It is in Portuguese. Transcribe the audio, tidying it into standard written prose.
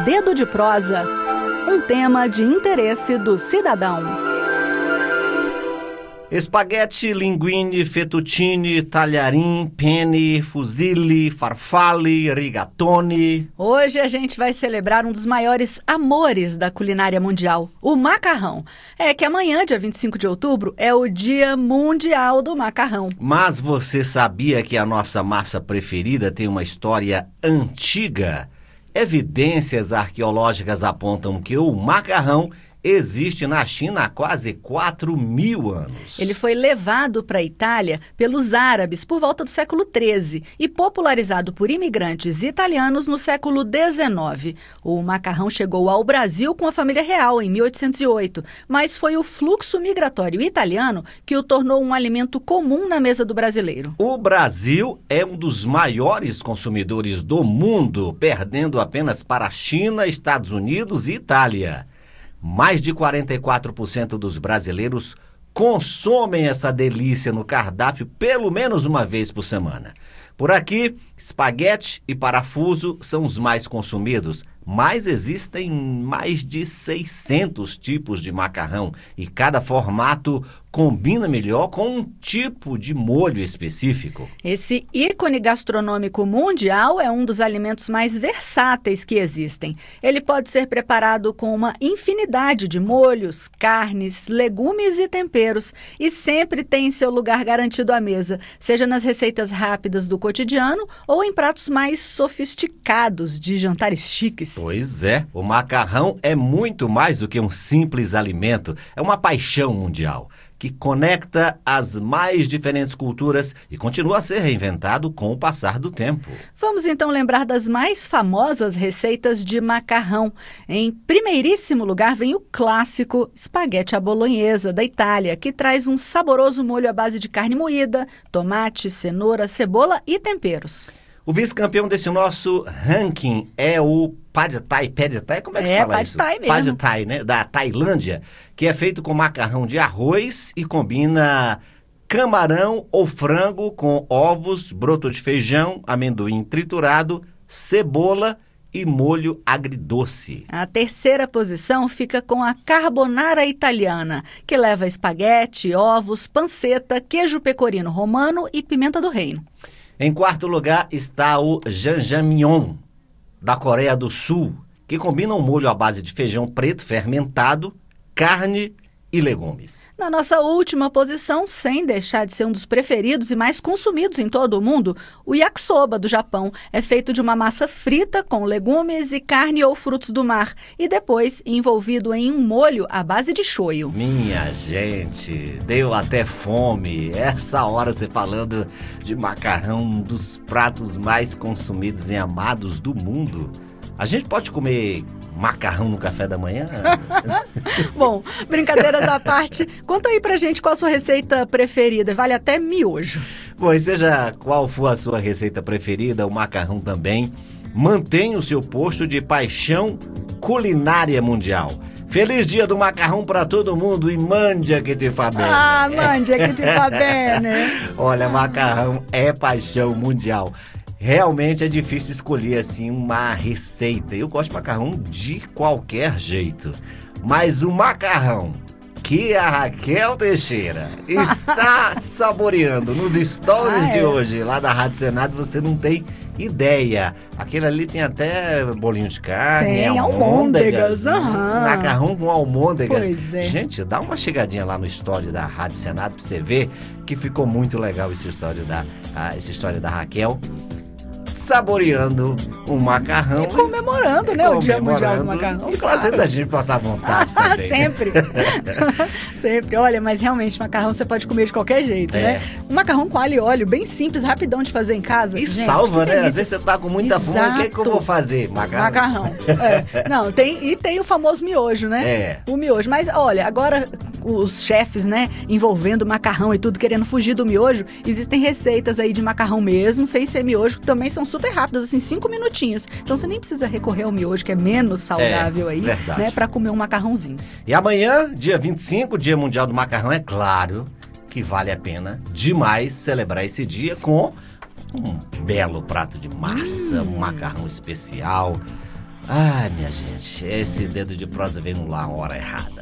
Dedo de Prosa, um tema de interesse do cidadão. Espaguete, linguine, fettuccine, talharim, penne, fusilli, farfalle, rigatoni. Hoje a gente vai celebrar um dos maiores amores da culinária mundial, o macarrão. É que amanhã, dia 25 de outubro, é o Dia Mundial do Macarrão. Mas você sabia que a nossa massa preferida tem uma história antiga? Evidências arqueológicas apontam que o macarrão existe na China há quase 4.000 anos. Ele foi levado para a Itália pelos árabes por volta do século XIII e popularizado por imigrantes italianos no século XIX. O macarrão chegou ao Brasil com a família real em 1808, mas foi o fluxo migratório italiano que o tornou um alimento comum na mesa do brasileiro. O Brasil é um dos maiores consumidores do mundo, perdendo apenas para a China, Estados Unidos e Itália. Mais de 44% dos brasileiros consomem essa delícia no cardápio pelo menos uma vez por semana. Por aqui, espaguete e parafuso são os mais consumidos, mas existem mais de 600 tipos de macarrão e cada formato combina melhor com um tipo de molho específico. Esse ícone gastronômico mundial é um dos alimentos mais versáteis que existem. Ele pode ser preparado com uma infinidade de molhos, carnes, legumes e temperos e sempre tem seu lugar garantido à mesa, seja nas receitas rápidas do cotidiano ou em pratos mais sofisticados de jantares chiques. Pois é, o macarrão é muito mais do que um simples alimento, é uma paixão mundial que conecta as mais diferentes culturas e continua a ser reinventado com o passar do tempo. Vamos então lembrar das mais famosas receitas de macarrão. Em primeiríssimo lugar vem o clássico espaguete à bolonhesa da Itália, que traz um saboroso molho à base de carne moída, tomate, cenoura, cebola e temperos. O vice-campeão desse nosso ranking é o Pad Thai, como é que fala isso? Pad Thai mesmo. Pad Thai, né? Da Tailândia, que é feito com macarrão de arroz e combina camarão ou frango com ovos, broto de feijão, amendoim triturado, cebola e molho agridoce. A terceira posição fica com a carbonara italiana, que leva espaguete, ovos, panceta, queijo pecorino romano e pimenta do reino. Em quarto lugar está o jjajangmyeon, da Coreia do Sul, que combina um molho à base de feijão preto fermentado, carne e legumes. Na nossa última posição, sem deixar de ser um dos preferidos e mais consumidos em todo o mundo, o yakisoba do Japão é feito de uma massa frita com legumes e carne ou frutos do mar e depois envolvido em um molho à base de shoyu. Minha gente, deu até fome. Essa hora você falando de macarrão, um dos pratos mais consumidos e amados do mundo. A gente pode comer macarrão no café da manhã? Bom, brincadeiras à parte, conta aí pra gente qual a sua receita preferida. Vale até miojo. Bom, e seja qual for a sua receita preferida, o macarrão também mantém o seu posto de paixão culinária mundial. Feliz dia do macarrão para todo mundo e mangia que te fa bene. Ah, mangia que te fa bene. Olha, macarrão é paixão mundial. Realmente é difícil escolher assim uma receita. Eu gosto de macarrão de qualquer jeito. Mas o macarrão que a Raquel Teixeira está saboreando nos stories de hoje, lá da Rádio Senado, você não tem ideia. Aquele ali tem até bolinho de carne, tem almôndegas. Macarrão com almôndegas. Pois é. Gente, dá uma chegadinha lá no story da Rádio Senado pra você ver que ficou muito legal essa história da Raquel. Saboreando um macarrão. E comemorando, né? O Dia Mundial do Macarrão. E fazendo a gente passar vontade também. Sempre. Sempre. Olha, mas realmente, macarrão você pode comer de qualquer jeito, né? Um macarrão com alho e óleo, bem simples, rapidão de fazer em casa. E gente, salva, né? Às vezes você tá com muita fome, o que é que eu vou fazer? Macarrão. É. Não, tem o famoso miojo, né? É. O miojo. Mas, olha, agora os chefes, né, envolvendo macarrão e tudo, querendo fugir do miojo, existem receitas aí de macarrão mesmo, sem ser miojo, que também são super rápidas, assim, 5 minutinhos. Então você nem precisa recorrer ao miojo, que é menos saudável aí, verdade, né, pra comer um macarrãozinho. E amanhã, dia 25, Dia Mundial do Macarrão, é claro que vale a pena demais celebrar esse dia com um belo prato de massa, um macarrão especial. Ai, minha gente, esse dedo de prosa veio lá na hora errada.